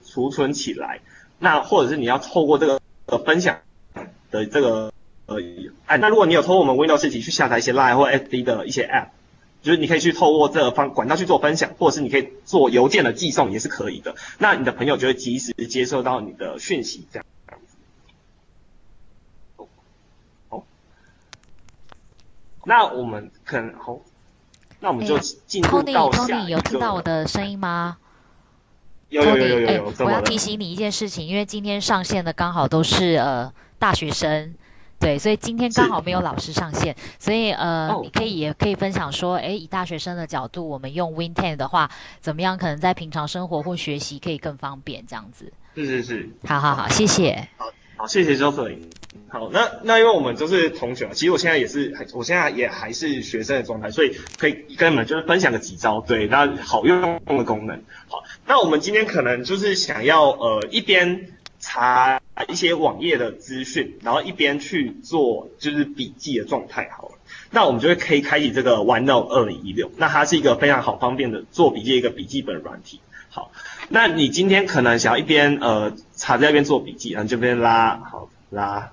储存起来。那或者是你要透过这个分享的这个那如果你有透过我们 Windows 10去下载一些 Line 或 FB 的一些 App， 就是你可以去透过这个管道去做分享，或者是你可以做邮件的寄送也是可以的。那你的朋友就会及时接收到你的讯息，这样子。好，那我们可能好，那我们就进入到下一个。 Tony 有听到我的声音吗？ 有， 我要提醒你一件事情，因为今天上线的刚好都是大学生，对，所以今天刚好没有老师上线，所以你也可以分享说，以大学生的角度，我们用 Win 10的话，怎么样可能在平常生活或学习可以更方便这样子。 是。 好，谢谢。 好，谢谢周瑟琳。好，那因为我们都是同学，其实我现在也还是学生的状态，所以可以跟你们就是分享个几招，对，那好用的功能。好，那我们今天可能就是想要一边查一些网页的资讯，然后一边去做就是笔记的状态好了。那我们就可以开启这个 OneNote 2016，那它是一个非常好方便的做笔记的一个笔记本软体。好，那你今天可能想要一边查在一边做笔记，然后这边拉，好拉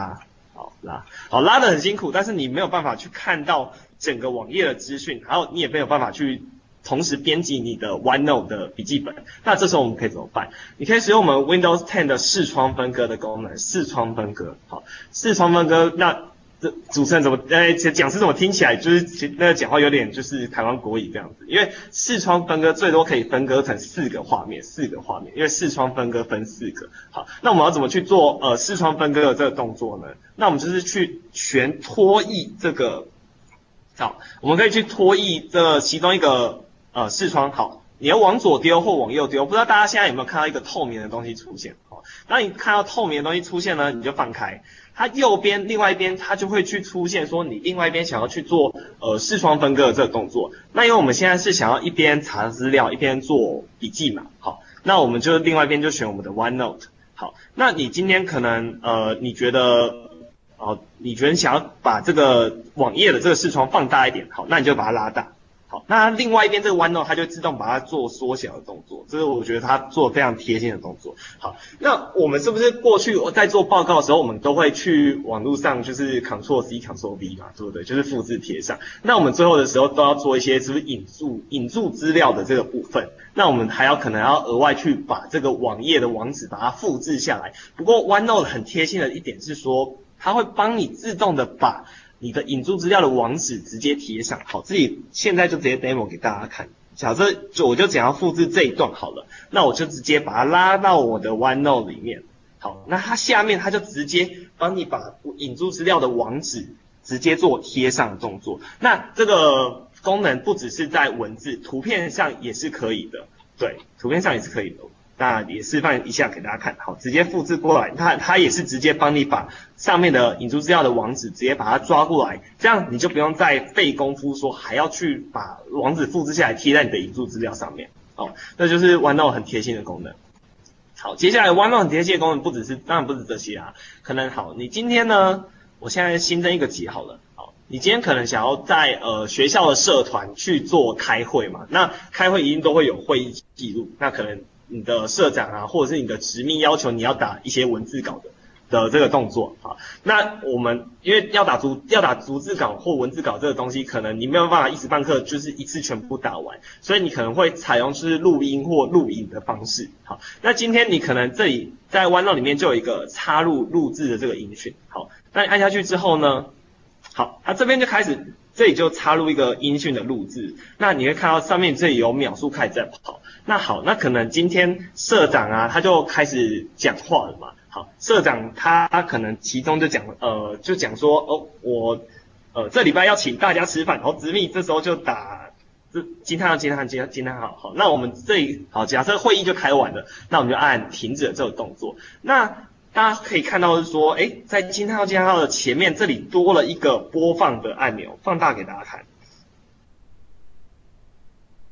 得很辛苦，但是你没有办法去看到整个网页的资讯，然后你也没有办法去同时编辑你的 OneNote 的笔记本。那这时候我们可以怎么办？你可以使用我们 Windows 10的视窗分割的功能，视窗分割。好，视窗分割，那主持人怎么讲师怎么听起来就是那个讲话有点就是台湾国语这样子，因为视窗分割最多可以分割成4个画面，因为视窗分割分4个。好，那我们要怎么去做视窗分割的这个动作呢？那我们就是去全拖移这个，好，我们可以去拖移这其中一个视窗。好，你要往左丢或往右丢，不知道大家现在有没有看到一个透明的东西出现？好，当你看到透明的东西出现呢，你就放开。它右边另外一边它就会去出现说你另外一边想要去做视窗分割的这个动作。那因为我们现在是想要一边查资料一边做笔记嘛，好，那我们就另外一边就选我们的 OneNote。好，那你今天可能你觉得你想要把这个网页的这个视窗放大一点，好，那你就把它拉大。好，那另外一边这个 OneNote 它就自动把它做缩小的动作，这是我觉得它做非常贴心的动作。好，那我们是不是过去在做报告的时候，我们都会去网络上就是 Ctrl+C、Ctrl+V 嘛，对不对？就是复制贴上。那我们最后的时候都要做一些是不是引注资料的这个部分？那我们还可能要额外去把这个网页的网址把它复制下来。不过 OneNote 很贴心的一点是说，它会帮你自动的把你的引注资料的网址直接贴上。好，自己现在就直接 demo 给大家看。假设我就想要复制这一段好了，那我就直接把它拉到我的 OneNote 里面。好，那它下面它就直接帮你把引注资料的网址直接做贴上的动作。那这个功能不只是在文字，图片上也是可以的。对，图片上也是可以的。那也示范一下给大家看，好，直接复制过来，它也是直接帮你把上面的引注资料的网址直接把它抓过来，这样你就不用再费功夫说还要去把网址复制下来贴在你的引注资料上面。哦，这就是 OneNote 很贴心的功能。好，接下来 OneNote 很贴心的功能当然不止这些啊，可能好，你今天呢，我现在新增一个节好了，好，你今天可能想要在学校的社团去做开会嘛，那开会一定都会有会议记录，那可能你的社长啊，或者是你的直秘要求你要打一些文字稿的这个动作啊，那我们因为要打逐字稿或文字稿这个东西，可能你没有办法一时半刻就是一次全部打完，所以你可能会采用是录音或录影的方式。好，那今天你可能这里在 OneNote 里面就有一个插入录制的这个音讯。好，那你按下去之后呢，好，它这边就开始，这里就插入一个音讯的录制，那你会看到上面这里有秒数开始在跑。那好，那可能今天社长啊，他就开始讲话了嘛。好，社长他可能其中就讲说，我这礼拜要请大家吃饭，然后直秘这时候就打惊叹号。好，那我们这里好，假设会议就开完了，那我们就按停止这个动作。那大家可以看到是说，在惊叹号的前面这里多了一个播放的按钮，放大给大家看。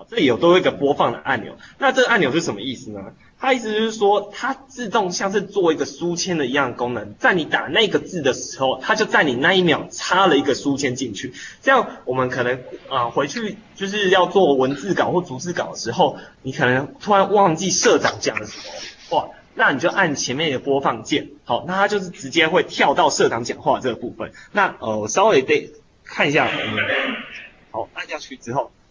好，这里有多一个播放的按钮。那这个按钮是什么意思呢？它意思就是说，它自动像是做一个书签的一样的功能，在你打那个字的时候，它就在你那一秒插了一个书签进去。这样我们可能回去就是要做文字稿或逐字稿的时候，你可能突然忘记社长讲的什么，哇，那你就按前面的播放键，好，那它就是直接会跳到社长讲话这个部分。那我稍微得看一下，好，按下去之后。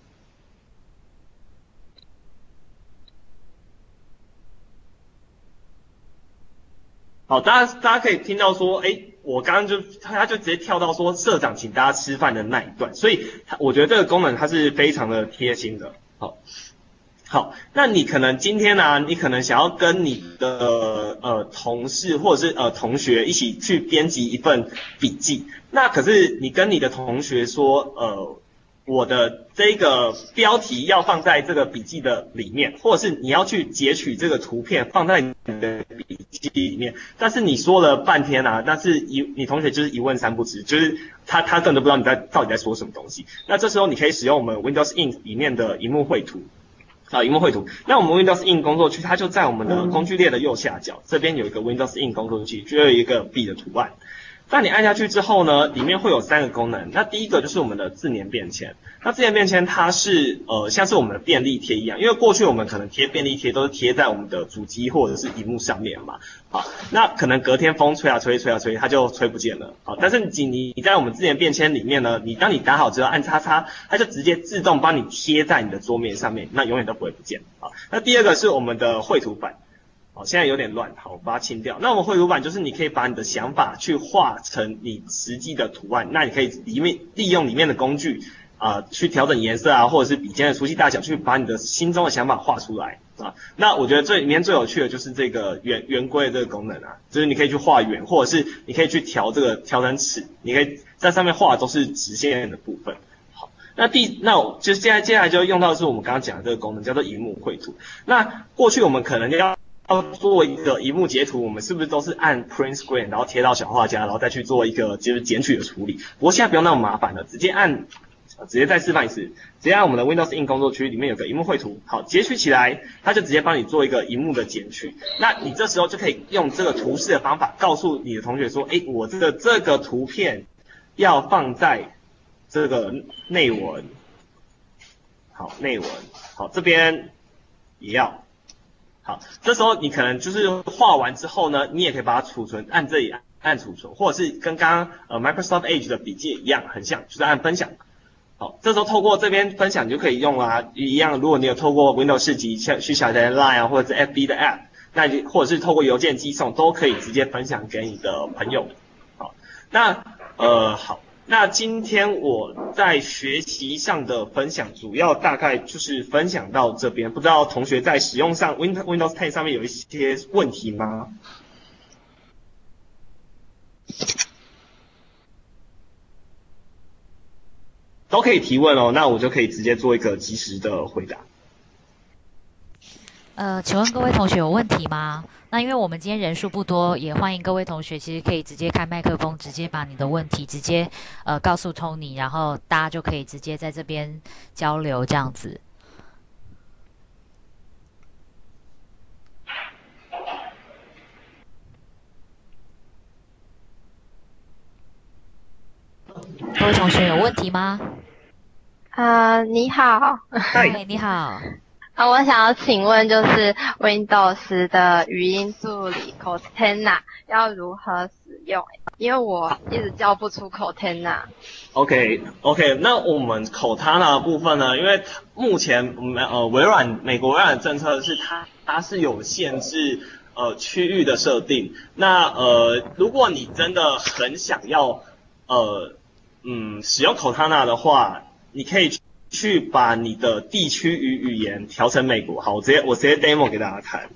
好，大家可以听到说，我刚刚他就直接跳到说社长请大家吃饭的那一段，所以我觉得这个功能它是非常的贴心的。好，那你可能今天呢，你可能想要跟你的同事或者是同学一起去编辑一份笔记，那可是你跟你的同学说，我的这个标题要放在这个笔记的里面，或者是你要去截取这个图片放在你的笔记里面，但是你说了半天啊，但是你同学就是一问三不知，就是他根本都不知道你到底在说什么东西。那这时候你可以使用我们 Windows Ink 里面的萤幕绘图。萤幕绘图。那我们 Windows Ink 工作区它就在我们的工具列的右下角，这边有一个 Windows Ink 工作区，就有一个笔的图案。当你按下去之后呢，里面会有3个功能。那第一个就是我们的字年便签。那字年便签它是像是我们的便利贴一样，因为过去我们可能贴便利贴都是贴在我们的主机或者是萤幕上面嘛。好，那可能隔天风吹啊吹，它就吹不见了。好，但是你在我们字年便签里面呢，当你打好之后按叉叉，它就直接自动帮你贴在你的桌面上面，那永远都不会不见。好，那第二个是我们的绘图板。现在有点乱，好，我把它清掉。那我们绘图板就是你可以把你的想法去画成你实际的图案，那你可以利用里面的工具去调整颜色啊，或者是笔尖的粗细大小，去把你的心中的想法画出来啊。那我觉得里面最有趣的就是这个圆规的这个功能啊，就是你可以去画圆，或者是你可以去调成尺，你可以在上面画的都是直线的部分。好，那就接下来就用到的是我们刚刚讲的这个功能，叫做萤幕绘图。那过去我们可能要做一个萤幕截图，我们是不是都是按 print screen， 然后贴到小画家，然后再去做一个就是剪取的处理？不过现在不用那么麻烦了，直接再示范一次，直接按我们的 Windows Ink 工作区里面有个萤幕绘图，好，截取起来，它就直接帮你做一个萤幕的剪取。那你这时候就可以用这个图示的方法告诉你的同学说，我这个图片要放在这个内文，好，内文，好，这边也要。好，这时候你可能就是画完之后呢，你也可以把它储存，按这里按储存，或者是跟刚刚Microsoft Edge 的笔记一样，很像，就是按分享。好，这时候透过这边分享你就可以用啦，一样，如果你有透过 Windows 市集去下载 Line 啊，或者是 FB 的 App， 那或者是透过邮件寄送，都可以直接分享给你的朋友。好，那好。那今天我在学习上的分享，主要大概就是分享到这边。不知道同学在使用上 Windows 10上面有一些问题吗？都可以提问哦，那我就可以直接做一个及时的回答。 请问各位同学有问题吗？那因为我们今天人数不多，也欢迎各位同学其实可以直接开麦克风，直接把你的问题直接告诉 Tony， 然后大家就可以直接在这边交流这样子。各位同学有问题吗？ 你好。 嗨，你好。 我想要请问，就是 Windows 的语音助理 Cortana 要如何使用？因为我一直叫不出 Cortana。OK， 那我们 Cortana 的部分呢？因为目前美国微软的政策是它是有限制区域的设定。那如果你真的很想要使用 Cortana 的话，你可以去把你的地区与语言调成美国。好，我直接 demo 给大家看。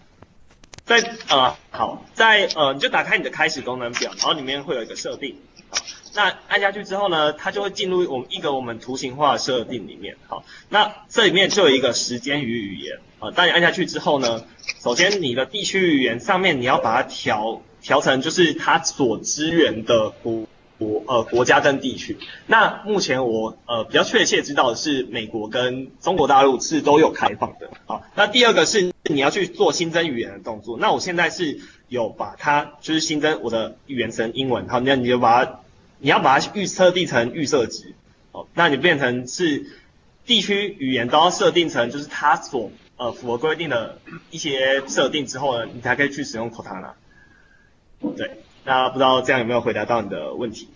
你就打开你的开始功能表，然后里面会有一个设定。好，那按下去之后呢，它就会进入我们图形化的设定里面。好，那这里面就有一个时间与语言。当你按下去之后呢，首先你的地区语言上面你要把它调成就是它所支援的国家跟地区。那目前我比较确切知道的是美国跟中国大陆是都有开放的。好，那第二个是你要去做新增语言的动作。那我现在是有把它就是新增我的语言成英文，好，那你要把它设定成预设值。好，那你变成是地区语言都要设定成就是它所符合规定的一些设定之后呢，你才可以去使用 Cortana。对，那不知道这样有没有回答到你的问题？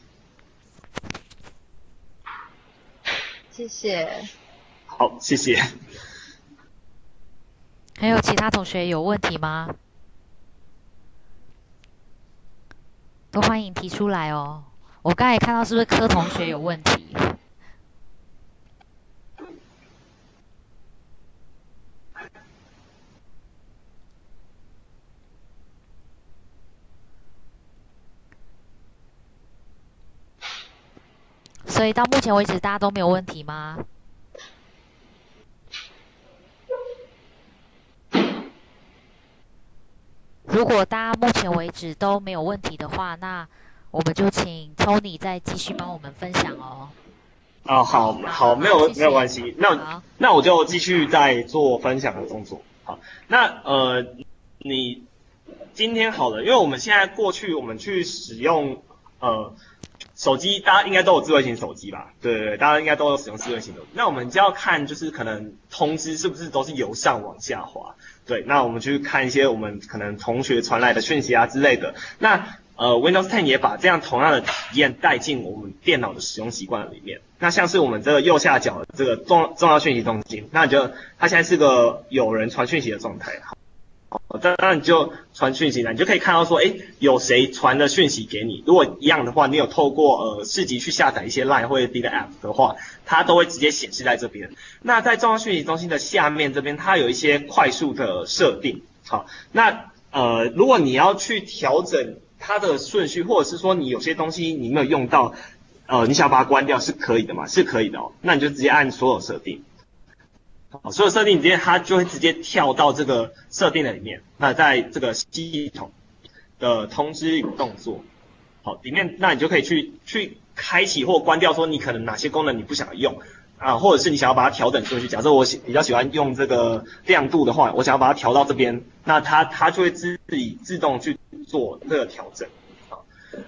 谢谢。 好，谢谢。 还有其他同学有问题吗？都欢迎提出来哦。我刚才看到是不是柯同学有问题？所以到目前为止，大家都没有问题吗？如果大家目前为止都没有问题的话，那我们就请 Tony 再继续帮我们分享哦。 哦，好，没有关系。那我就继续再做分享的动作。好，那你今天好了，因为我们现在过去我们去使用手机，大家应该都有智慧型手机吧？对，大家应该都有使用智慧型手机。那我们就要看就是可能通知是不是都是由上往下滑。对，那我们去看一些我们可能同学传来的讯息啊之类的。那Windows 10也把这样同样的体验带进我们电脑的使用习惯里面。那像是我们这个右下角的这个重要讯息中心，那它现在是个有人传讯息的状态。当然你就传讯息了，你就可以看到说，有谁传的讯息给你。如果一样的话，你有透过市集去下载一些 LINE 或者别的 App 的话，它都会直接显示在这边。那在重要讯息中心的下面这边，它有一些快速的设定。好，那如果你要去调整它的顺序，或者是说你有些东西你没有用到，你想把它关掉是可以的嘛？是可以的哦。那你就直接按所有设定。好，所有设定直接它就会直接跳到这个设定的里面。那在这个系统的通知与动作，好，里面那你就可以去开启或关掉，说你可能哪些功能你不想用啊，或者是你想要把它调整顺序。假设我比较喜欢用这个亮度的话，我想要把它调到这边，那它就会自己自动去做这个调整。好。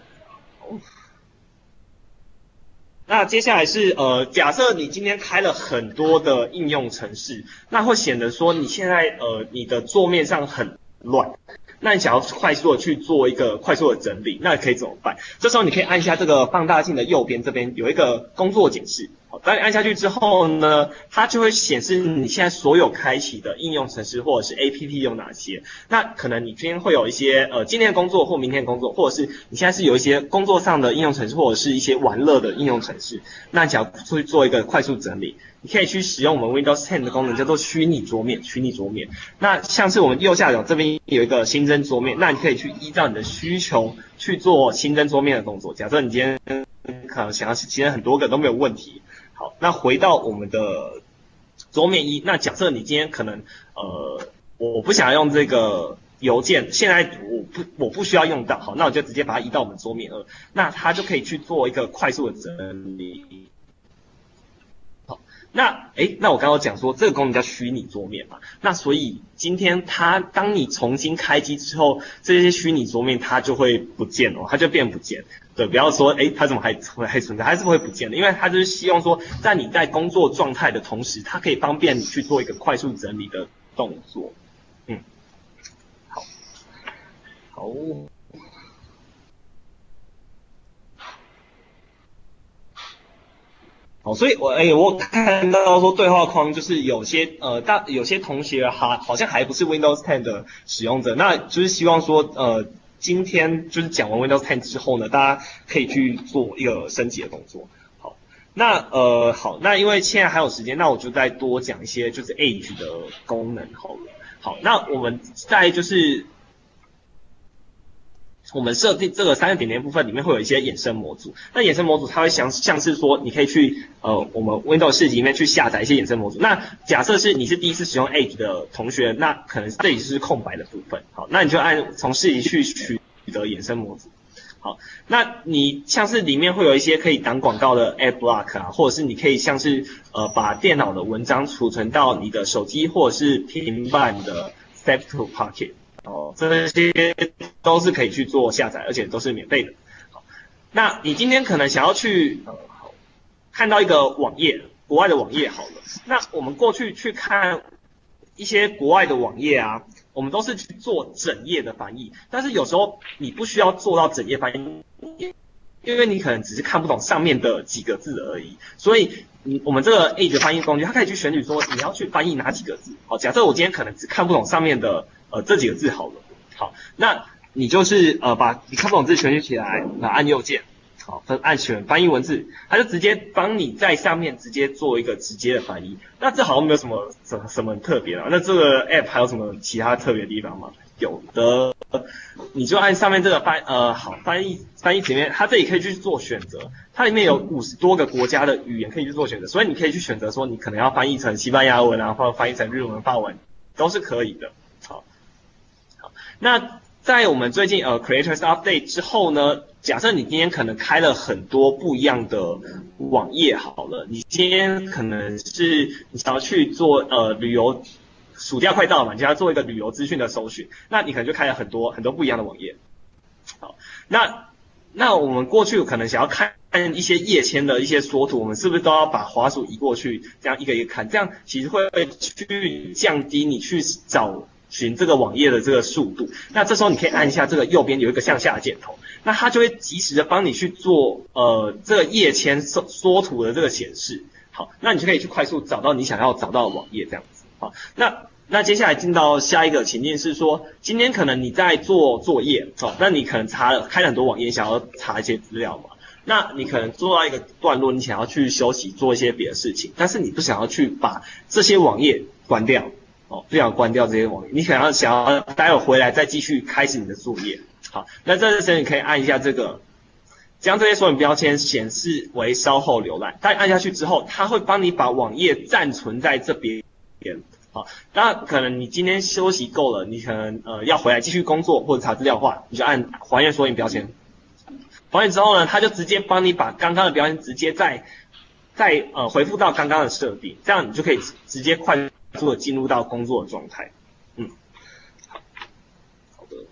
那接下来是假设你今天开了很多的应用程式，那会显得说你现在你的桌面上很乱，那你想要快速的去做一个快速的整理，那可以怎么办？这时候你可以按下这个放大镜的右边这边有一个工作警示。好，当你按下去之后呢，它就会显示你现在所有开启的应用程式或者是 APP 有哪些。那可能你今天会有一些今天的工作或明天的工作，或者是你现在是有一些工作上的应用程式或者是一些玩乐的应用程式，那你想要去做一个快速整理，你可以去使用我们 Windows 10的功能叫做虚拟桌面。那像是我们右下角这边有一个新增桌面，那你可以去依照你的需求去做新增桌面的动作。假设你今天可能想要新增很多个都没有问题。好，那回到我们的桌面1，那假设你今天可能我不想用这个邮件，现在我不需要用到，好，那我就直接把它移到我们桌面2，那它就可以去做一个快速的整理。好，那我刚刚讲说这个功能叫虚拟桌面嘛，那所以今天当你重新开机之后，这些虚拟桌面它就会不见了，它就变不见。对，不要说它怎么还存在，还是会不见的，因为它就是希望说，在你在工作状态的同时，它可以方便你去做一个快速整理的动作。好，所以我看到说对话框就是有些同学好像还不是 Windows 10的使用者，那就是希望说今天就是讲完 Windows 10之后呢，大家可以去做一个升级的动作。好，那因为现在还有时间，那我就再多讲一些就是 Edge 的功能好了。好，那我们在就是我们设定这个3个点点部分里面会有一些衍生模组，那衍生模组它会像是说你可以去我们 Windows 市集里面去下载一些衍生模组。那假设是你是第一次使用 Edge 的同学，那可能这里是空白的部分，好，那你就从市集去取得衍生模组。 好，那你像是里面会有一些可以挡广告的 Ad Block 啊，或者是你可以像是把电脑的文章储存到你的手机或者是平板的 Save to Pocket， 这些都是可以去做下载，而且都是免费的。好，那你今天可能想要去看到一个网页，国外的网页好了，那我们过去去看一些国外的网页啊，我们都是去做整页的翻译，但是有时候你不需要做到整页翻译，因为你可能只是看不懂上面的几个字而已，所以我们这个 Edge 翻译工具，它可以去选取说你要去翻译哪几个字。好，假设我今天可能只看不懂上面的这几个字好了，好，那你就是把你看不懂字选取起来，按右键。好，按选翻译文字，它就直接帮你在上面直接做一个直接的翻译。那这好像没有什么很特别的。那这个 app 还有什么其他特别的地方吗？有的，你就按上面这个翻译前面，它这里可以去做选择，它里面有50多个国家的语言可以去做选择，所以你可以去选择说你可能要翻译成西班牙文啊，或者翻译成日文、法文，都是可以的。好，那在我们最近Creators Update 之后呢，假设你今天可能开了很多不一样的网页好了，你今天可能是你想要去做旅游，暑假快到了嘛，你想要做一个旅游资讯的搜寻，那你可能就开了很多不一样的网页。好，那我们过去可能想要看一些页签的一些缩图，我们是不是都要把滑鼠移过去，这样一个一个看，这样其实会去降低你去找寻这个网页的这个速度。那这时候你可以按一下这个右边有一个向下箭头，那它就会及时的帮你去做这个页签缩图的这个显示。好，那你就可以去快速找到你想要找到的网页这样子。好，那接下来进到下一个情境是说，今天可能你在做作业，那你可能开了很多网页，想要查一些资料嘛。那你可能做到一个段落，你想要去休息做一些别的事情，但是你不想要去把这些网页关掉。不想关掉这些网页，你可能想要待会回来再继续开始你的作业。好，那这时你可以按一下这个，将这些索引标签显示为稍后浏览。当你按下去之后，它会帮你把网页暂存在这边。好，那可能你今天休息够了，你可能要回来继续工作或者查资料的话，你就按还原索引标签。还原之后呢，它就直接帮你把刚刚的标签直接再回复到刚刚的设定，这样你就可以直接快速的进入到工作的状态。好的，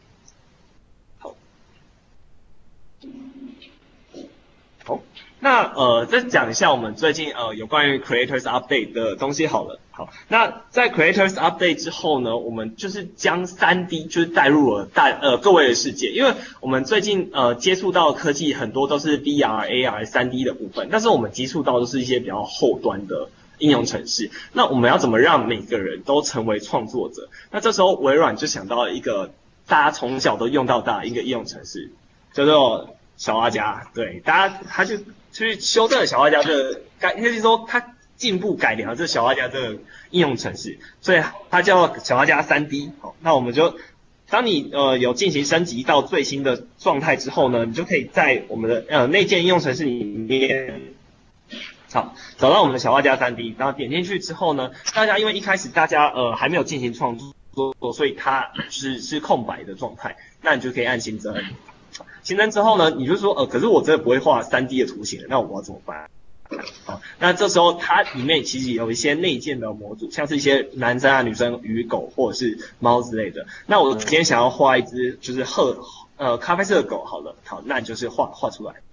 好，那再讲一下我们最近有关于 Creators Update 的东西好了。好，那在 Creators Update 之后呢，我们就是将 3D 就是带入了各位的世界，因为我们最近接触到的科技很多都是 VR、AR、3D 的部分，但是我们接触到的是一些比较后端的应用程式。那我们要怎么让每个人都成为创作者？那这时候微软就想到了一个大家从小都用到大的一个应用程式，叫做小画家。对，他就去修正了小画家应该是说他进步改良了这小画家这个应用程式，所以它叫小画家 3D。好，那我们就当你有进行升级到最新的状态之后呢，你就可以在我们的内建应用程式里面。好，找到我们的小画家 3D， 然后点进去之后呢，大家因为一开始大家还没有进行创作，所以它是空白的状态，那你就可以按新增。新增之后呢，你就说可是我真的不会画 3D 的图形，那我要怎么办？好，那这时候它里面其实有一些内建的模组，像是一些男生啊、女生、鱼、狗或者是猫之类的。那我今天想要画一只就是咖啡色的狗，好了，好，那你就是画出来。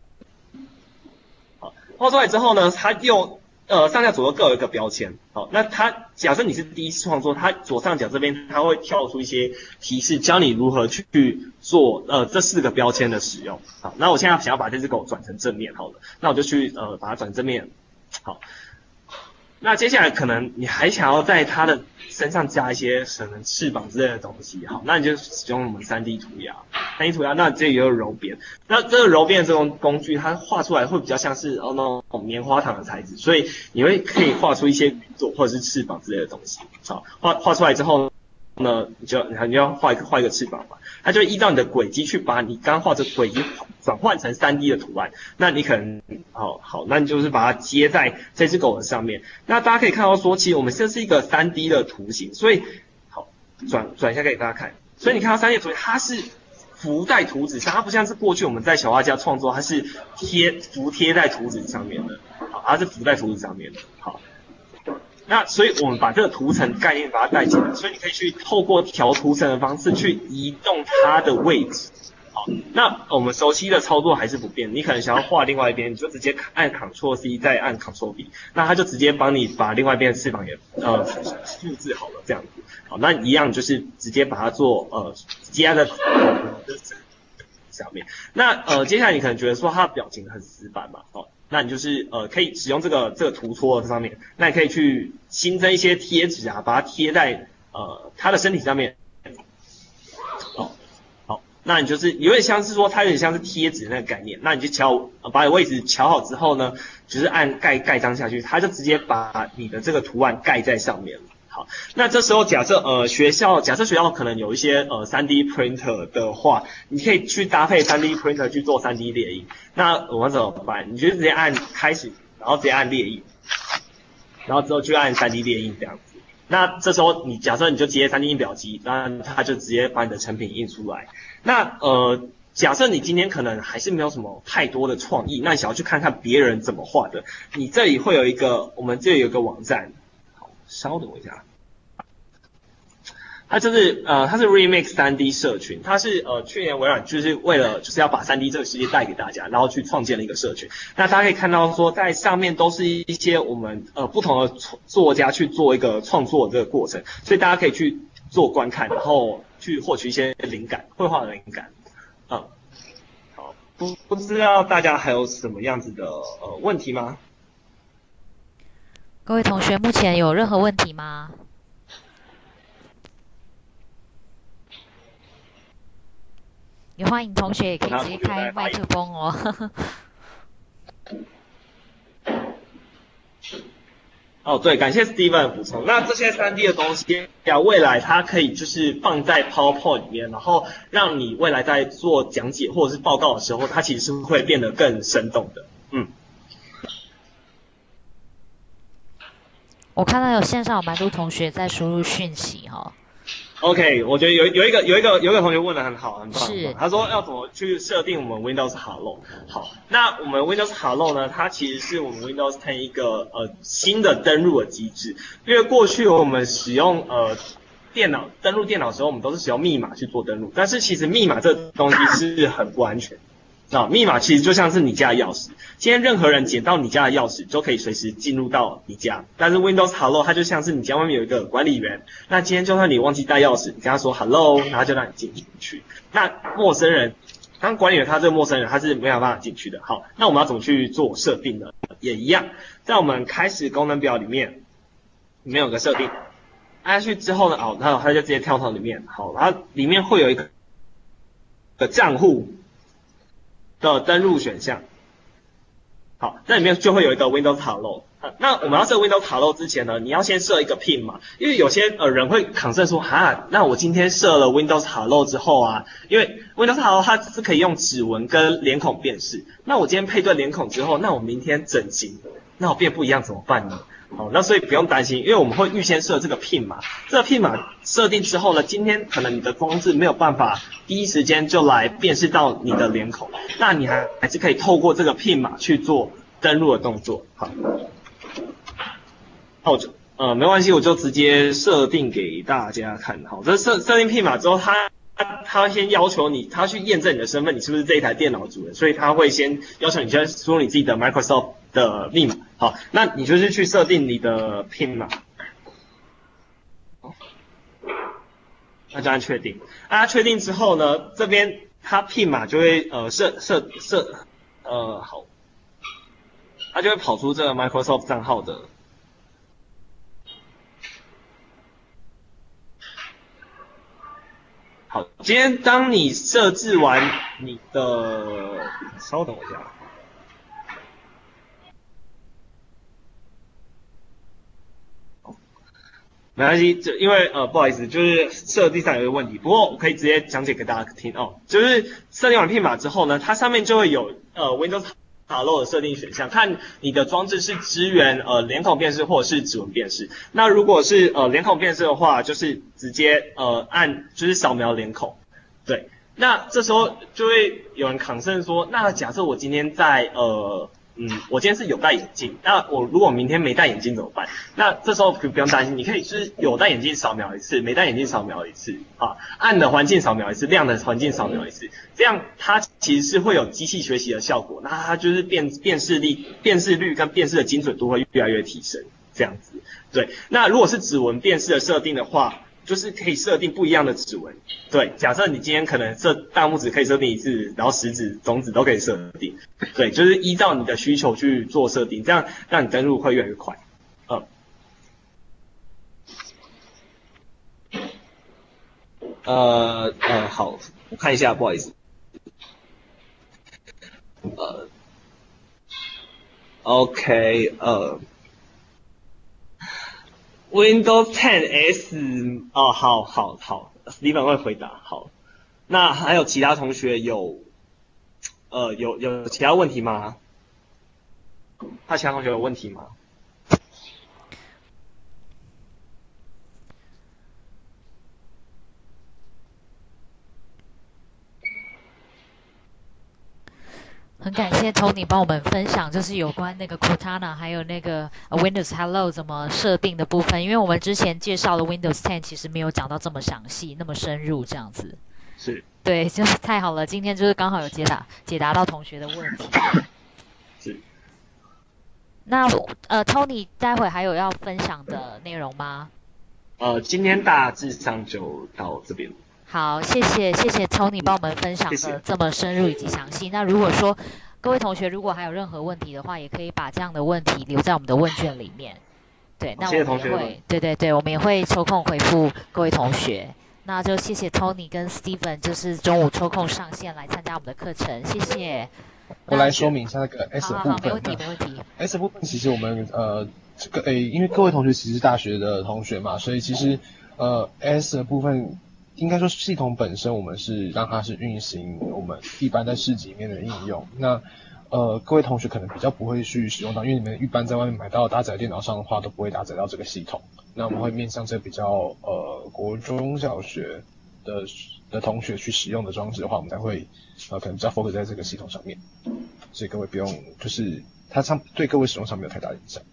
好，画出来之后呢，它又上下左右各有一个标签。好，那它假设你是第一次创作，它左上角这边它会跳出一些提示，教你如何去做这4个标签的使用。好，那我现在想要把这只狗转成正面，好了，那我就去把它转正面。好，那接下来可能你还想要在它的身上加一些可能翅膀之类的东西，好，那你就使用我们3D 涂鸦。3D 涂鸦，那这里也有揉边，那这个揉边的这种工具，它画出来会比较像是那种棉花糖的材质，所以你可以画出一些云朵或者是翅膀之类的东西。好，画出来之后呢，你要画一个翅膀嘛，它就会依照你的轨迹去把你刚画这轨迹转换成 3D 的图案。那你可能好，那你就是把它接在这只狗的上面。那大家可以看到说，其实我们这是一个 3D 的图形，所以好转一下给大家看。所以你看到3D 图形，它是浮在图纸上，它不像是过去我们在小画家创作，它是服贴在图纸上面的，好，它是浮在图纸上面的，好。那所以我们把这个图层概念把它带进来，所以你可以去透过调图层的方式去移动它的位置。好，那我们熟悉的操作还是不变，你可能想要画另外一边，你就直接按 Ctrl C 再按 Ctrl V， 那它就直接帮你把另外一边的翅膀也复制好了这样子。好，那一样就是直接把它做接在上面。那接下来你可能觉得说它的表情很死板嘛，哦，那你就是可以使用这个图戳上面，那你可以去新增一些贴纸啊，把它贴在它的身体上面。那你就是有点像是说，它有点像是贴纸那个概念。那你就把你位置调好之后呢，就是按盖章下去，它就直接把你的这个图案盖在上面了。好，那这时候假设学校可能有一些3D printer 的话，你可以去搭配 3D printer 去做 3D 列印。那我们怎么办？你就直接按开始，然后直接按列印，然后之后就按 3D 列印这样子。那这时候假设你就接 3D 印表机，那它就直接把你的成品印出来。那假设你今天可能还是没有什么太多的创意，那你想要去看看别人怎么画的，你这里会有我们这里有一个网站，好，稍等我一下。它是 Remix 3D 社群，它是去年微软就是为了要把 3D 这个世界带给大家，然后去创建了一个社群。那大家可以看到说，在上面都是一些我们不同的作家去做一个创作的这个过程，所以大家可以去做观看，然后去获取一些灵感，绘画的灵感。好，不知道大家还有什么样子的问题吗？ 各位同学，目前有任何问题吗？也欢迎同学也可以直接开麦克风哦。 哦，对，感谢 Steven 的补充。那这些 3D 的东西未来它可以就是放在 PowerPoint 里面，然后让你未来在做讲解或者是报告的时候，它其实是会变得更生动的。 我看到线上有蛮多同学在输入讯息哈。 OK， 我觉得有一个同学问得很好，很棒。 是。 他说要怎么去设定我们 Windows Hello。好，那我们 Windows Hello 呢，它其实是我们 Windows 10一个新的登录的机制。因为过去我们使用登录电脑的时候，我们都是使用密码去做登录，但是其实密码这东西是很不安全。密码其实就像是你家的钥匙，今天任何人捡到你家的钥匙就可以随时进入到你家，但是 Windows Hello 它就像是你家外面有一个管理员，那今天就算你忘记带钥匙，你跟他说 Hello， 然后就让你进去。那陌生人，当管理员他这个陌生人他是没有办法进去的。好，那我们要怎么去做设定呢？也一样，在我们开始功能表里面有个设定，按下去之后呢，那它就直接跳到里面。好，它里面会有一个账户的登录选项，好，那里面就会有一个 Windows Hello。那我们要设 Windows Hello 之前呢，你要先设一个 PIN 嘛，因为有些人会 concern 说，那我今天设了 Windows Hello 之后啊，因为 Windows Hello 它是可以用指纹跟脸孔辨识，那我今天配对脸孔之后，那我明天整形，那我变不一样怎么办呢？好，那所以不用担心，因为我们会预先设这个 PIN 码，这个 PIN 码设定之后呢，今天可能你的装置没有办法第一时间就来辨识到你的脸孔，那你还是可以透过这个 PIN 码去做登录的动作。好，那我就没关系，我就直接设定给大家看。好，这设定 PIN 码之后，他先要求你，他去验证你的身份，你是不是这一台电脑的主人，所以他会先要求你先输入你自己的 Microsoft 的密码。好，那你就是去设定你的 PIN 码，那就按确定。按确定之后呢，这边它 PIN 码就会好，它就会跑出这个 Microsoft 账号的。好，今天当你设置完你的，稍等我一下。没关系，因为不好意思，就是设定上有一个问题，不过我可以直接讲解给大家听哦。就是设定完 PIN 码之后呢，它上面就会有Windows Hello 的设定选项，看你的装置是支援脸孔辨识或者是指纹辨识。那如果是脸孔辨识的话，就是直接按就是扫描脸孔，对。 那这时候就会有人concern说，那假设我今天在我今天是有戴眼镜，那我如果明天没戴眼镜怎么办？那这时候不用担心，你可以就是有戴眼镜扫描一次，没戴眼镜扫描一次，暗的环境扫描一次，亮的环境扫描一次，这样它其实是会有机器学习的效果，那它就是辨识率跟辨识的精准度会越来越提升，这样子。对，那如果是指纹辨识的设定的话，就是可以设定不一样的指纹。对，假设你今天可能大拇指可以设定一次，然后食指、中指都可以设定。对，就是依照你的需求去做设定，这样让你登录会越来越快。好，我看一下，不好意思。OK，Windows 10S 好 ，Steven 会回答。好，那还有其他同学有其他问题吗？其他同学有问题吗？ 很感谢 Tony 帮我们分享，就是有关那个 Cortana 还有那个Windows Hello 怎么设定的部分，因为我们之前介绍的 Windows 10其实没有讲到这么详细，那么深入这样子。 是。 对，就是太好了，今天就是刚好有解答到同学的问题。 是。 那Tony 待会还有要分享的内容吗？ 今天大致上就到这边。 好，谢谢 Tony 帮我们分享的这么深入以及详细。那如果说各位同学如果还有任何问题的话，也可以把这样的问题留在我们的问卷里面。对，那我们也会，对，我们也会抽空回复各位同学。那就谢谢 Tony 跟 Steven， 就是中午抽空上线来参加我们的课程，谢谢。 我来说明一下那个 S 的部分。 好，没问题。 S 部分其实我们因为各位同学其实是大学的同学嘛，所以其实S 的部分。应该说系统本身我们是让它是运行我们一般在市集里面的应用。那各位同学可能比较不会去使用到，因为你们一般在外面买到搭载电脑上的话都不会搭载到这个系统。那我们会面向这比较国中小学的同学去使用的装置的话，我们才会可能比较 focus 在这个系统上面。所以各位不用，就是它对各位使用上没有太大影响。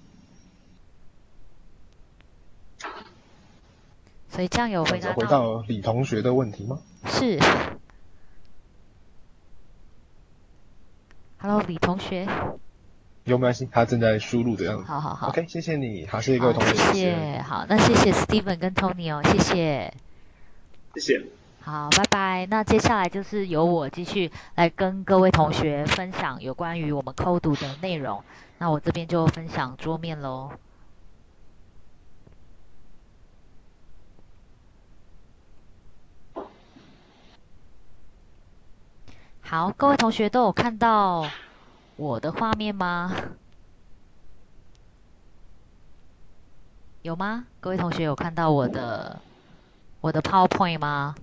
所以这样有回到李同学的问题吗？ 是。Hello， 李同学。 有没关系，他正在输入的样子。 好。 OK， 谢谢你，好，谢谢各位同学。 谢谢。好，那谢谢 Steven 跟 Tony 哦，谢谢。 谢谢。 好，拜拜。那接下来就是由我继续来跟各位同学分享有关于我们抠读的内容。那我这边就分享桌面咯。好，各位同学都有看到我的画面吗？有吗？各位同学有看到我的 PowerPoint 吗？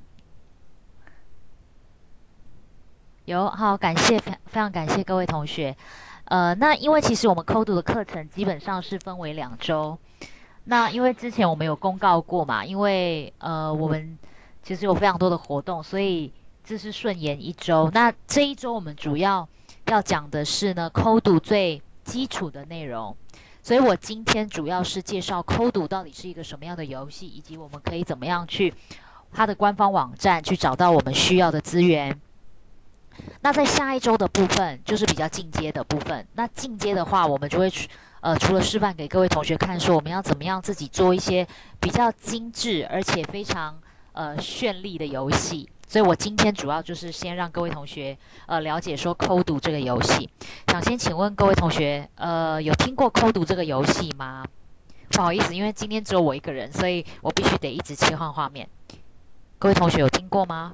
有，好，感谢，非常感谢各位同学。那因为其实我们抠读的课程基本上是分为2周。那因为之前我们有公告过嘛，因为我们其实有非常多的活动，所以这是顺延1周。那这1周我们主要讲的是呢抠读最基础的内容，所以我今天主要是介绍抠读到底是一个什么样的游戏，以及我们可以怎么样去它的官方网站去找到我们需要的资源。那在下1周的部分就是比较进阶的部分。那进阶的话，我们就会除了示范给各位同学看说我们要怎么样自己做一些比较精致而且非常绚丽的游戏。所以我今天主要就是先让各位同学了解说抠读这个游戏。想先请问各位同学有听过抠读这个游戏吗？不好意思，因为今天只有我一个人，所以我必须得一直切换画面。各位同学有听过吗？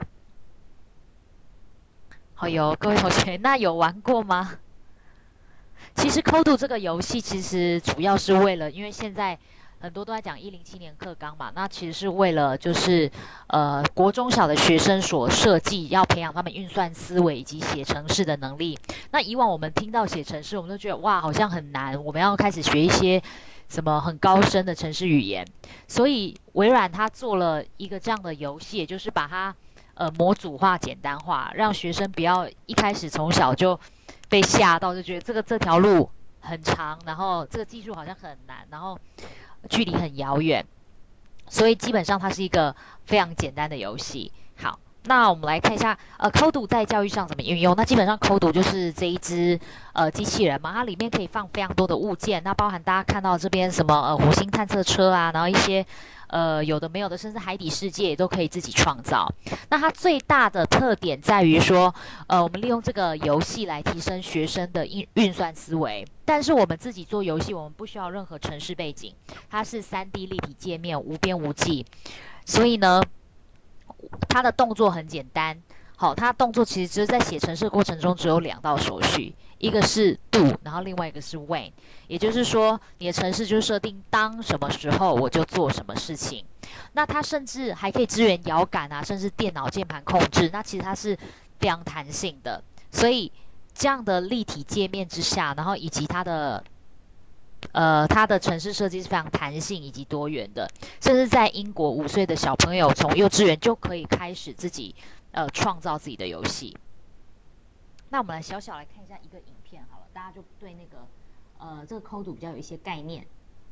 好，有。各位同学那有玩过吗？其实抠读这个游戏其实主要是为了，因为现在很多都在讲107年课纲嘛，那其实是为了就是国中小的学生所设计，要培养他们运算思维以及写程式的能力。那以往我们听到写程式，我们都觉得哇好像很难，我们要开始学一些什么很高深的程式语言。所以微软它做了一个这样的游戏，也就是把它模组化、简单化，让学生不要一开始从小就被吓到，就觉得这条路很长，然后这个技术好像很难，然后距离很遥远。所以基本上它是一个非常简单的游戏。好，那我们来看一下Kodu 在教育上怎么运用。那基本上Kodu就是这一只机器人嘛，它里面可以放非常多的物件，那包含大家看到这边什么火星探测车啊，然后一些有的没有的，甚至海底世界也都可以自己创造。那它最大的特点在于说，我们利用这个游戏来提升学生的运算思维。但是我们自己做游戏，我们不需要任何程式背景，它是 3D 立体界面，无边无际，所以呢，它的动作很简单。好，它动作其实只是在写程式过程中只有2道手续，一个是 do， 然后另外一个是 when， 也就是说你的程式就设定当什么时候我就做什么事情。那它甚至还可以支援摇杆啊，甚至电脑键盘控制，那其实它是非常弹性的。所以这样的立体界面之下，然后以及它的程式设计是非常弹性以及多元的，甚至在英国5岁的小朋友从幼稚园就可以开始自己创造自己的游戏。那我们来小小来看一下一个影片好了，大家就对那个这个 Kodu 比较有一些概念。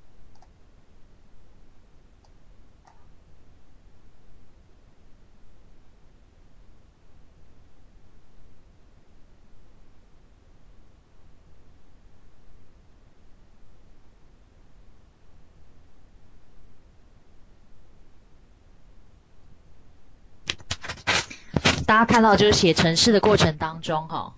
大家看到就是写程式的过程当中哈，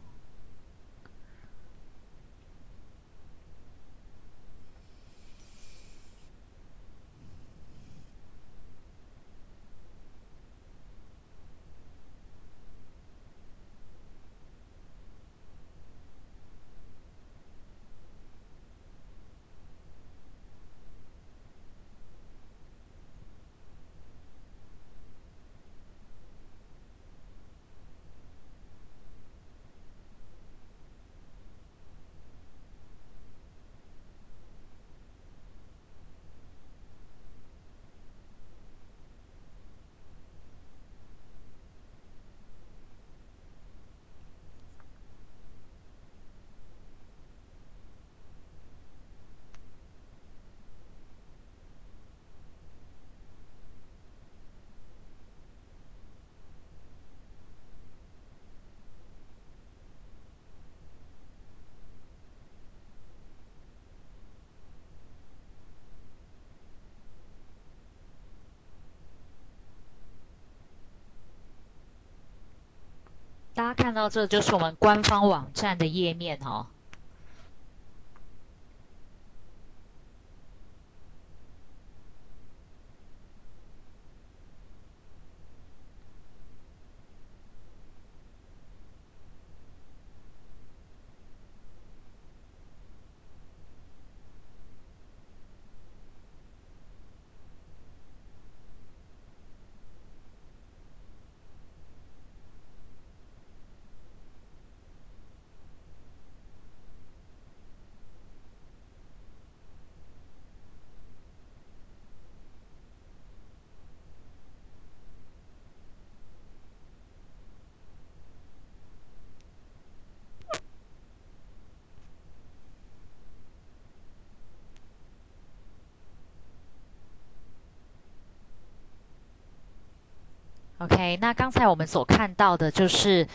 大家看到这就是我们官方网站的页面哦。OK， 那刚才我们所看到的就是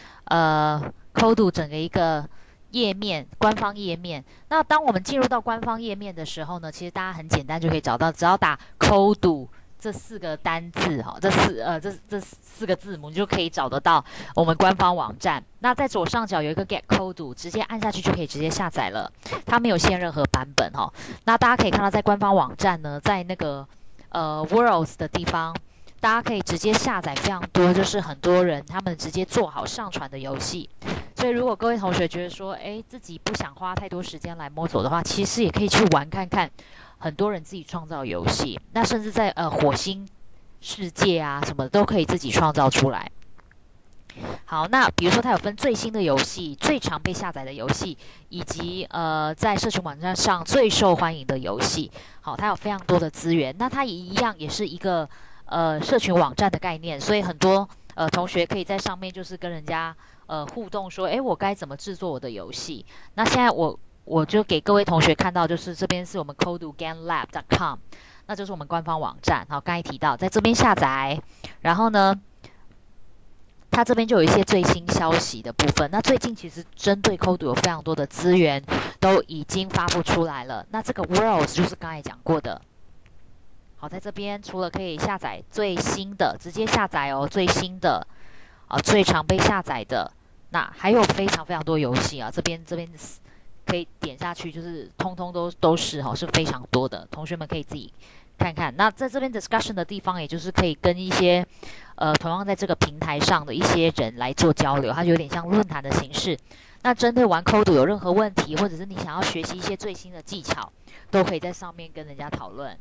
Kodu 整个一个页面，官方页面。那当我们进入到官方页面的时候呢，其实大家很简单就可以找到，只要打 Kodu 这4个单字哈，这四个字母，你就可以找得到我们官方网站。那在左上角有一个 Get Kodu， 直接按下去就可以直接下载了，它没有限任何版本哈。那大家可以看到，在官方网站呢，在那个Worlds 的地方。大家可以直接下载非常多，就是很多人他们直接做好上传的游戏。所以如果各位同学觉得说，自己不想花太多时间来摸索的话，其实也可以去玩看看，很多人自己创造游戏，那甚至在火星世界啊什么的都可以自己创造出来。好，那比如说它有分最新的游戏、最常被下载的游戏，以及在社群网站上最受欢迎的游戏。好，它有非常多的资源，那它也一样也是一个社群网站的概念，所以很多同学可以在上面就是跟人家互动说，诶，我该怎么制作我的游戏？那现在我就给各位同学看到，就是这边是我们 kodugamelab.com， 那就是我们官方网站。好，刚才提到在这边下载，然后呢，它这边就有一些最新消息的部分。那最近其实针对 Kodu 有非常多的资源都已经发布出来了。那这个 Worlds 就是刚才讲过的。好，在这边除了可以下载最新的，直接下载哦，最新的最常被下载的，那还有非常非常多游戏啊，这边可以点下去，就是通通都是是非常多的，同学们可以自己看看。那在这边 discussion 的地方，也就是可以跟一些同样在这个平台上的一些人来做交流，它有点像论坛的形式。那针对玩 Kodu 有任何问题，或者是你想要学习一些最新的技巧，都可以在上面跟人家讨论。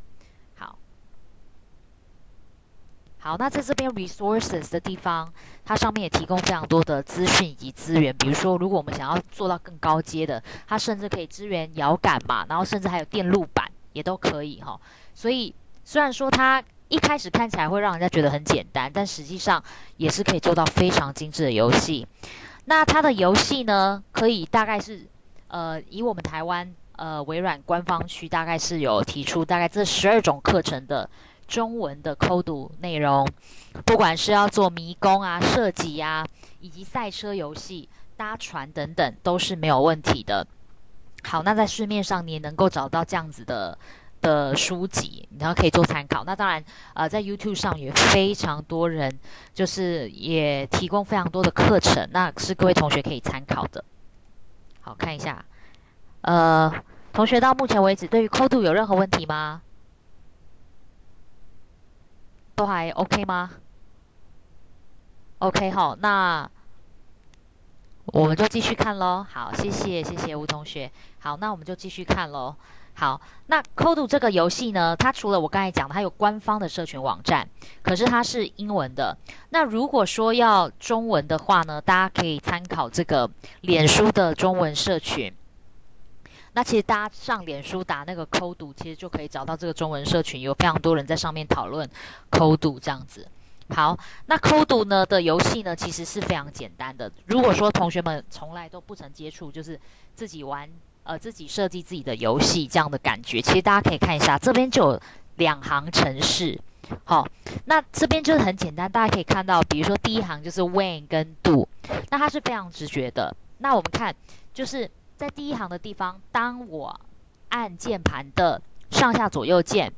好，那在这边 resources 的地方，它上面也提供非常多的资讯以及资源。比如说，如果我们想要做到更高阶的，它甚至可以支援摇杆嘛，然后甚至还有电路板也都可以哈。所以虽然说它一开始看起来会让人家觉得很简单，但实际上也是可以做到非常精致的游戏。那它的游戏呢，可以大概是以我们台湾微软官方区大概是有提出大概这12种课程的中文的 Kodu 内容，不管是要做迷宫啊、射击啊，以及赛车游戏、搭船等等，都是没有问题的。好，那在市面上你也能够找到这样子的书籍，然后可以做参考。那当然，在 YouTube 上也非常多人，就是也提供非常多的课程，那是各位同学可以参考的。好，看一下，同学到目前为止对于 Kodu 有任何问题吗？都还 OK 吗 ？OK 好，那我们就继续看咯。好，谢谢吴同学。好，那我们就继续看咯。好，那 Kodu 这个游戏呢，它除了我刚才讲的，它有官方的社群网站，可是它是英文的。那如果说要中文的话呢，大家可以参考这个脸书的中文社群。那其实大家上脸书打那个 Kodu， 其实就可以找到这个中文社群，有非常多人在上面讨论 Kodu 这样子。好，那 Kodu 呢的游戏呢，其实是非常简单的。如果说同学们从来都不曾接触，就是自己玩自己设计自己的游戏这样的感觉，其实大家可以看一下，这边就有2行程式。好，那这边就是很简单，大家可以看到，比如说第一行就是 when 跟 do， 那它是非常直觉的。那我们看就是在第一行的地方，当我按键盘的上下左右键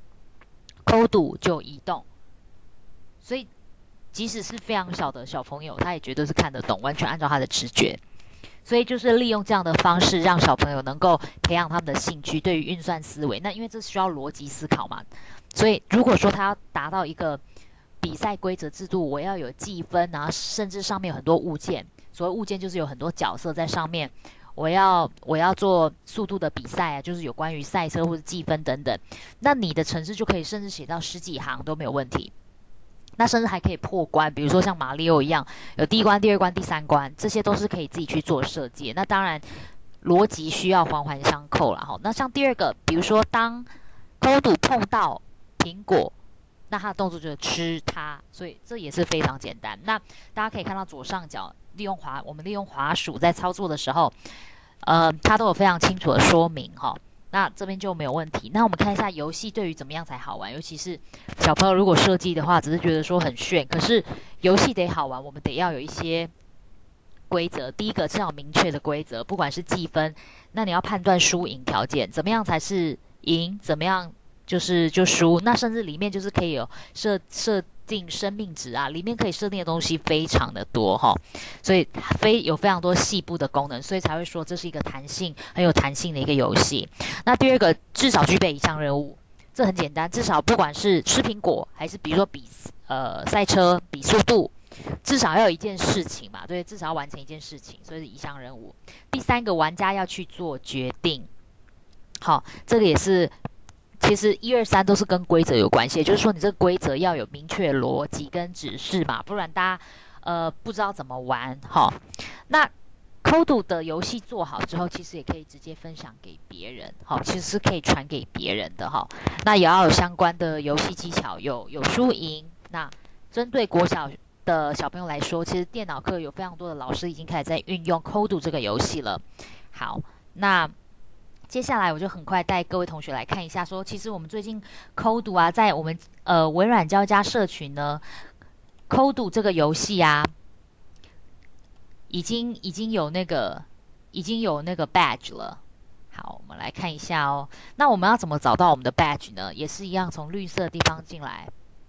，Kodu 就移动。所以即使是非常小的小朋友，他也绝对是看得懂，完全按照他的直觉。所以就是利用这样的方式，让小朋友能够培养他们的兴趣，对于运算思维。那因为这需要逻辑思考嘛，所以如果说他要达到一个比赛规则制度，我要有计分，然后甚至上面有很多物件，所谓物件就是有很多角色在上面。我要做速度的比赛啊，就是有关于赛车或者计分等等。那你的程式就可以甚至写到10几行都没有问题。那甚至还可以破关，比如说像马里奥一样，有第1关、第2关、第3关，这些都是可以自己去做设计。那当然，逻辑需要环环相扣啦。哈。那像第2个，比如说当 Kodu 碰到苹果，那它的动作就是吃它，所以这也是非常简单。那大家可以看到左上角，我们利用滑鼠在操作的时候，它都有非常清楚的说明哈。那这边就没有问题。那我们看一下游戏对于怎么样才好玩，尤其是小朋友如果设计的话，只是觉得说很炫，可是游戏得好玩，我们得要有一些规则。第一个是要有明确的规则，不管是计分，那你要判断输赢条件，怎么样才是赢，怎么样就输。那甚至里面就是可以有设定生命值啊，里面可以设定的东西非常的多哈，所以有非常多细部的功能，所以才会说这是一个很有弹性的一个游戏。那第2个，至少具备1项任务，这很简单，至少不管是吃苹果，还是比如说比赛车、比速度，至少要有一件事情嘛，对，至少要完成一件事情，所以是1项任务。第3个，玩家要去做决定。好，这个也是。其实1、2、3都是跟规则有关系，也就是说你这个规则要有明确逻辑跟指示嘛，不然大家不知道怎么玩哈。那 Kodu 的游戏做好之后，其实也可以直接分享给别人，好，其实是可以传给别人的哈。那也要有相关的游戏技巧，有输赢。那针对国小的小朋友来说，其实电脑课有非常多的老师已经开始在运用 Codoo 这个游戏了。好，那接下来我就很快带各位同学来看一下说，其实我们最近 Codoo 啊，在我们微软教家社群呢 ，Codoo 这个游戏啊，已经有那个badge 了。好，我们来看一下哦。那我们要怎么找到我们的 badge 呢？也是一样，从绿色的地方进来。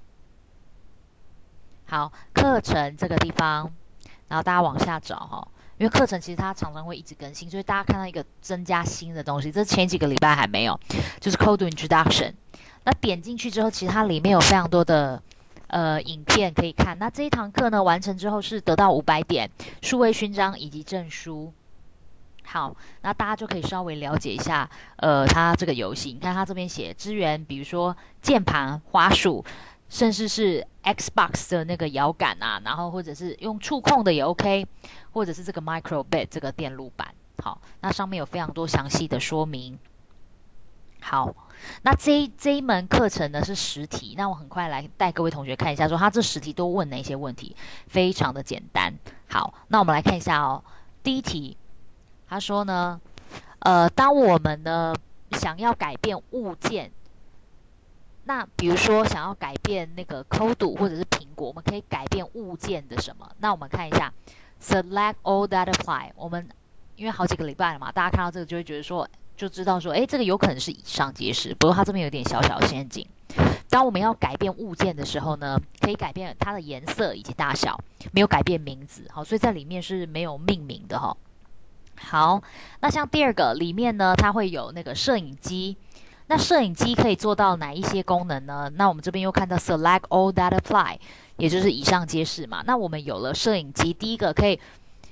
好，课程这个地方，然后大家往下找哈。因为课程其实它常常会一直更新，所以大家看到一个增加新的东西，这前几个礼拜还没有，就是 Codoo Introduction。那点进去之后，其实它里面有非常多的影片可以看。那这一堂课呢完成之后是得到500点数位勋章以及证书。好，那大家就可以稍微了解一下它这个游戏。你看它这边写支援，比如说键盘、滑鼠，甚至是 Xbox 的那个摇杆啊，然后或者是用触控的也 OK， 或者是这个 Microbit 这个电路板。好，那上面有非常多详细的说明。好，那这一门课程呢是10题，那我很快来带各位同学看一下，说它这10题都问哪些问题，非常的简单。好，那我们来看一下哦，第一题，他说呢，当我们呢想要改变物件。那比如说想要改变那个 Codoo 或者是苹果，我们可以改变物件的什么？那我们看一下 Select All That Apply。我们因为好几个礼拜了嘛，大家看到这个就会觉得说，就知道说，哎，这个有可能是以上皆是。不过它这边有点小小陷阱。当我们要改变物件的时候呢，可以改变它的颜色以及大小，没有改变名字。好，所以在里面是没有命名的哈。好，那像第二个里面呢，它会有那个摄影机。那摄影机可以做到哪一些功能呢？那我们这边又看到 Select All That Apply， 也就是以上皆是嘛。那我们有了摄影机，第一个可以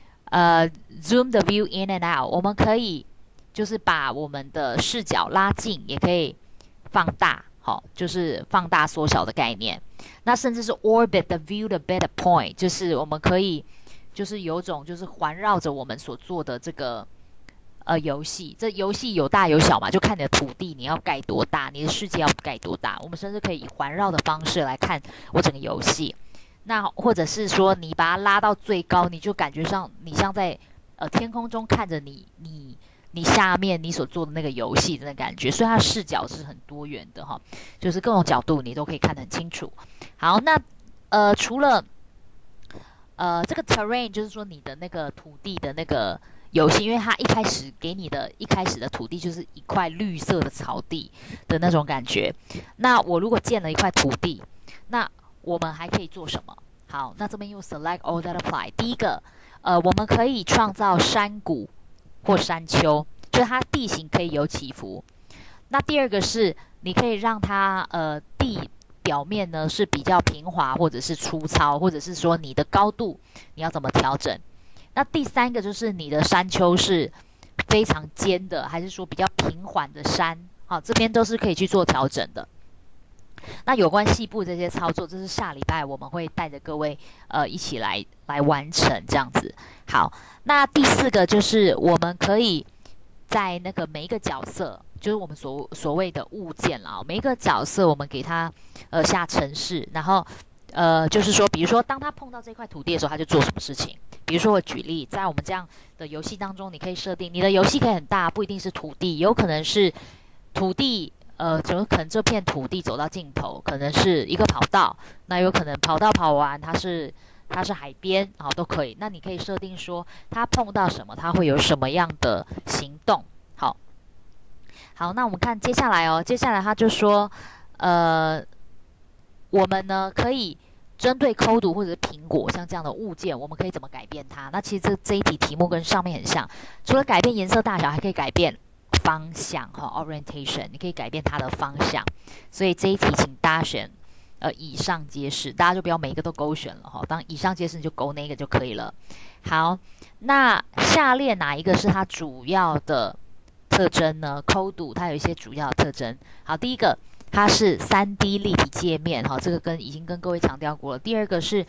Zoom the view in and out， 我们可以就是把我们的视角拉近，也可以放大，好，就是放大缩小的概念。那甚至是 Orbit the view the better point， 就是我们可以就是有种就是环绕着我们所做的这个游戏，这游戏有大有小嘛，就看你的土地你要盖多大，你的世界要盖多大。我们甚至可以以环绕的方式来看我整个游戏。那或者是说你把它拉到最高，你就感觉上你像在天空中看着你下面你所做的那个游戏的感觉，所以它的视角是很多元的哈，就是各种角度你都可以看得很清楚。好，那除了这个 terrain 就是说你的那个土地的那个游戏，因为它一开始给你的一开始的土地就是一块绿色的草地的那种感觉。那我如果建了一块土地，那我们还可以做什么？好，那这边用 Select All That Apply。第一个，我们可以创造山谷或山丘，就是它地形可以有起伏。那第二个是，你可以让它地表面呢是比较平滑或者是粗糙，或者是说你的高度你要怎么调整？那第三个就是你的山丘是非常尖的，还是说比较平缓的山？好，这边都是可以去做调整的。那有关细部这些操作，这是下礼拜我们会带着各位一起来完成这样子。好，那第四个就是我们可以在那个每一个角色，就是我们所谓的物件啦，每一个角色我们给它下程式，然后就是说，比如说当他碰到这块土地的时候，他就做什么事情。比如说我举例，在我们这样的游戏当中，你可以设定你的游戏可以很大，不一定是土地，有可能是土地，就可能这片土地走到尽头，可能是一个跑道，那有可能跑道跑完它是海边，好，都可以。那你可以设定说，他碰到什么，他会有什么样的行动。好，那我们看接下来哦，接下来他就说，我们呢可以针对 Codoo 或者是苹果像这样的物件，我们可以怎么改变它？那其实这一题题目跟上面很像，除了改变颜色大小，还可以改变方向orientation， 你可以改变它的方向。所以这一题请大家选以上皆是，大家就不要每一个都勾选了哈，当以上皆是你就勾那个就可以了。好，那下列哪一个是它主要的特征呢？ Codoo 它有一些主要的特征。好，第一个它是 3D 立体界面，这个已经跟各位强调过了。第二个是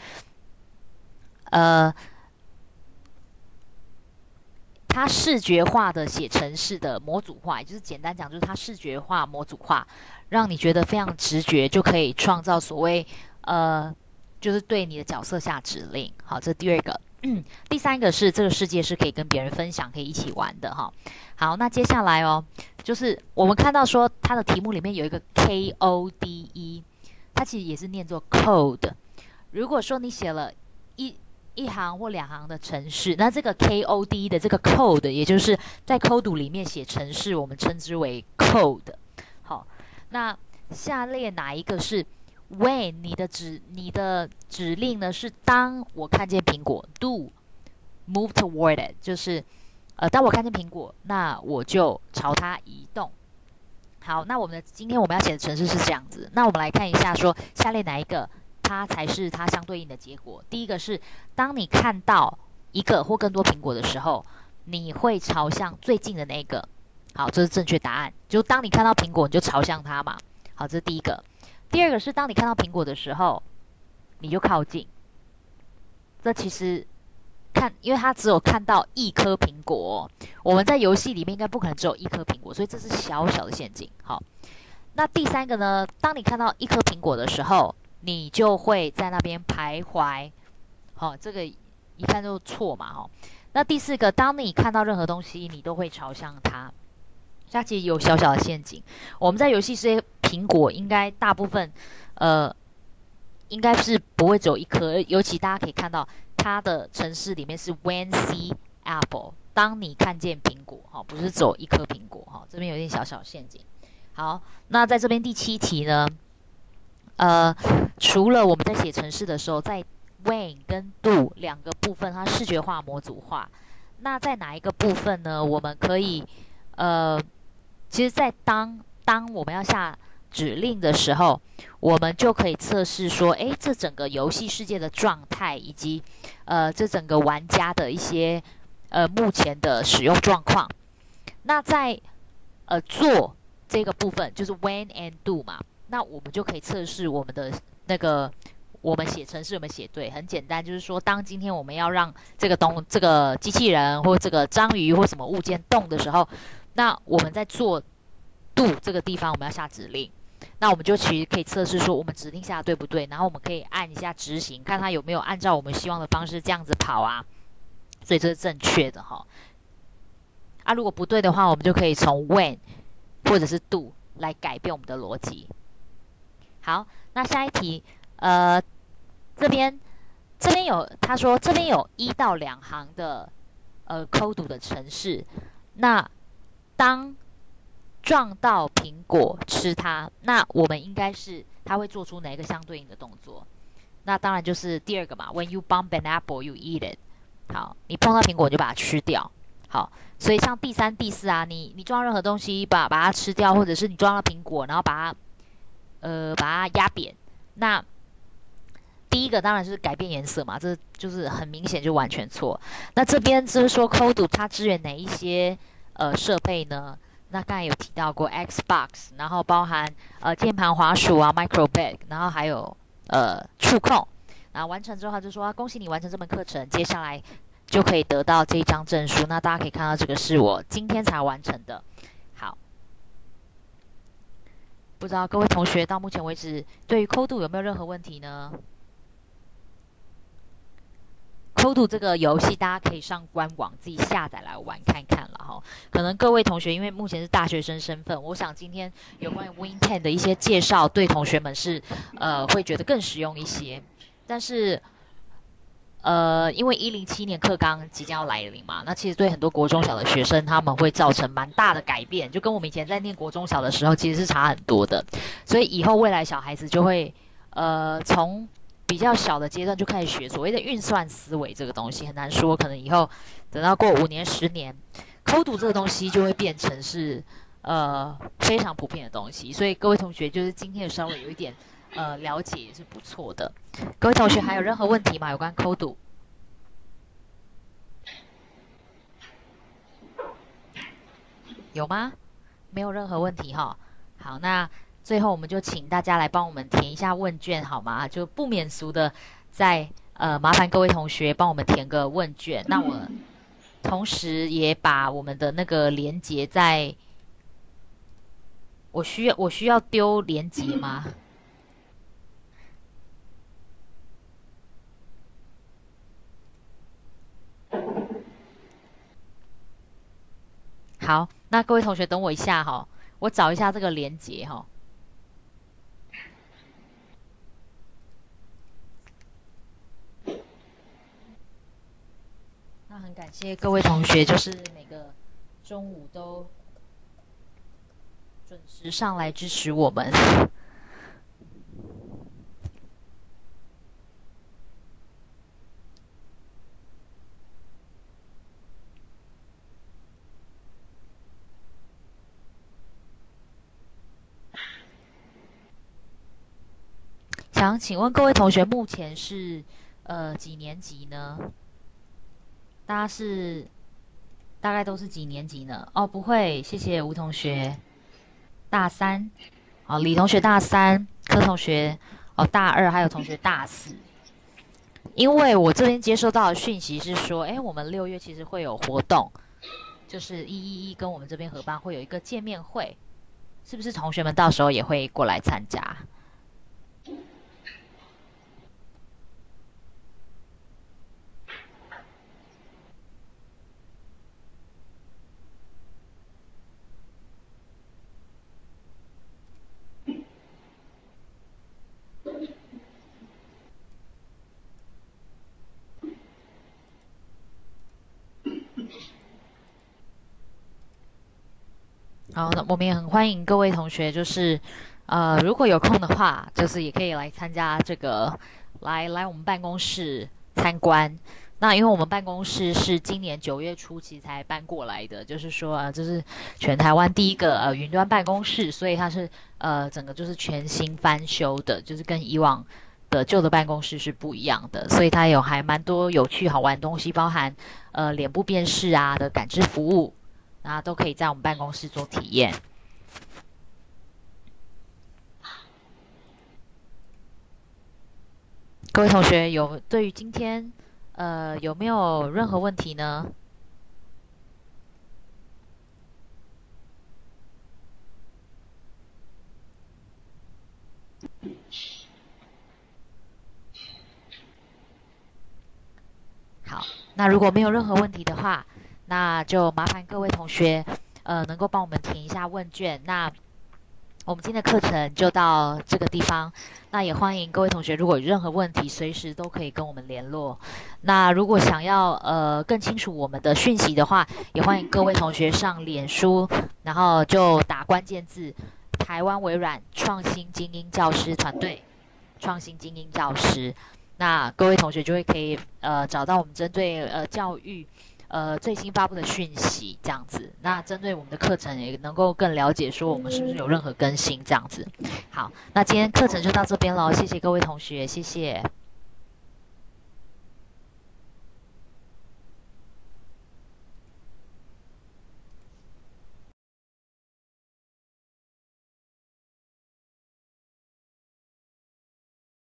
它视觉化的写程式的模组化，也就是简单讲就是它视觉化模组化，让你觉得非常直觉，就可以创造所谓就是对你的角色下指令。好，这第二个。第三个是这个世界是可以跟别人分享，可以一起玩的哈。好，那接下来就是我们看到说它的题目里面有一个 KODE， 它其实也是念作 code。如果说你写了一行或2行的程式，那这个 KODE 的这个 code， 也就是在 code 里面写程式，我们称之为 code。好，那下列哪一个是when 你的指令呢？是当我看见苹果 do move toward it， 就是当我看见苹果，那我就朝它移动。好，那今天我们要写的程式是这样子。那我们来看一下说下列哪一个它才是它相对应的结果。第一个是当你看到一个或更多苹果的时候，你会朝向最近的那个。好，这是正确答案。就当你看到苹果，你就朝向它嘛。好，这是第一个。第二个是当你看到苹果的时候，你就靠近。这其实因为它只有看到1颗苹果，我们在游戏里面应该不可能只有1颗苹果，所以这是小小的陷阱。好，那第三个呢？当你看到1颗苹果的时候，你就会在那边徘徊。好，这个一看就错嘛。那第四个，当你看到任何东西，你都会朝向它。它其实有小小的陷阱。我们在游戏世界，苹果应该大部分应该是不会只有1颗，尤其大家可以看到它的程式里面是 when see apple， 当你看见苹果，不是只有1颗苹果，这边有点小小陷阱。好，那在这边第7题呢，除了我们在写程式的时候，在 when 跟 do 2个部分它视觉化模组化，那在哪一个部分呢？我们可以其实在当我们要下指令的时候，我们就可以测试说，这整个游戏世界的状态，以及这整个玩家的一些目前的使用状况。那在做这个部分就是 when and do 嘛，那我们就可以测试我们的我们写程式有没有写对。很简单，就是说当今天我们要让这个机器人或这个章鱼或什么物件动的时候，那我们在做 do 这个地方我们要下指令，那我们就其实可以测试说我们指令下的对不对，然后我们可以按一下执行，看它有没有按照我们希望的方式这样子跑啊，所以这是正确的如果不对的话，我们就可以从 when 或者是 do 来改变我们的逻辑。好，那下一题这边他说这边有1到2行的code 的程式，那当撞到苹果吃它，那我们应该是它会做出哪一个相对应的动作？那当然就是第二个嘛 ，When you bump an apple, you eat it。好，你碰到苹果你就把它吃掉。好，所以像第3、第4你撞到任何东西把它吃掉，或者是你撞到苹果然后把它压扁，那第一个当然是改变颜色嘛，这就是很明显就完全错。那这边就是说 Code 它支援哪一些设备呢？那刚才有提到过 Xbox， 然后包含键盘、滑鼠Microbit， 然后还有触控。然后完成之后他就说恭喜你完成这门课程，接下来就可以得到这一张证书。那大家可以看到这个是我今天才完成的。好，不知道各位同学到目前为止对于 Code 有没有任何问题呢？Code 这个游戏大家可以上官网自己下载来玩看看了可能各位同学因为目前是大学生身份，我想今天有关于 Win 10的一些介绍对同学们是会觉得更实用一些。但是因为107年课纲即将要来临嘛，那其实对很多国中小的学生他们会造成蛮大的改变，就跟我们以前在念国中小的时候其实是差很多的。所以以后未来小孩子就会从比较小的阶段就开始学所谓的运算思维这个东西，很难说，可能以后等到过5年10年，Code 这个东西就会变成是非常普遍的东西。所以各位同学就是今天稍微有一点了解也是不错的。各位同学还有任何问题吗？有关 Code？ 有吗？没有任何问题好，那最后我们就请大家来帮我们填一下问卷好吗？就不免俗的再麻烦各位同学帮我们填个问卷。那我同时也把我们的那个连结在，我需要丢连结吗？ 好，那各位同学等我一下哈，我找一下这个连结哈。那很感谢各位同学，就是每个中午都准时上来支持我们。想请问各位同学，目前是几年级呢？大家大概都是几年级呢？哦，不会，谢谢吴同学，大3，哦，李同学大3，柯同学大2，还有同学大4。因为我这边接收到的讯息是说，我们6月其实会有活动，就是111跟我们这边合办会有一个见面会，是不是同学们到时候也会过来参加？好，那我们也很欢迎各位同学，就是如果有空的话，就是也可以来参加这个，来我们办公室参观。那因为我们办公室是今年9月初期才搬过来的，就是说这是全台湾第一个云端办公室，所以它是整个就是全新翻修的，就是跟以往的旧的办公室是不一样的，所以它有还蛮多有趣好玩的东西，包含脸部辨识啊的感知服务。那都可以在我们办公室做体验。各位同学对于今天有没有任何问题呢？好，那如果没有任何问题的话，那就麻烦各位同学，能够帮我们填一下问卷。那我们今天的课程就到这个地方。那也欢迎各位同学，如果有任何问题，随时都可以跟我们联络。那如果想要更清楚我们的讯息的话，也欢迎各位同学上脸书，然后就打关键字“台湾微软创新精英教师团队”，创新精英教师。那各位同学就会可以找到我们针对教育最新发布的讯息这样子。那针对我们的课程也能够更了解说我们是不是有任何更新这样子。好，那今天课程就到这边咯，谢谢各位同学，谢谢。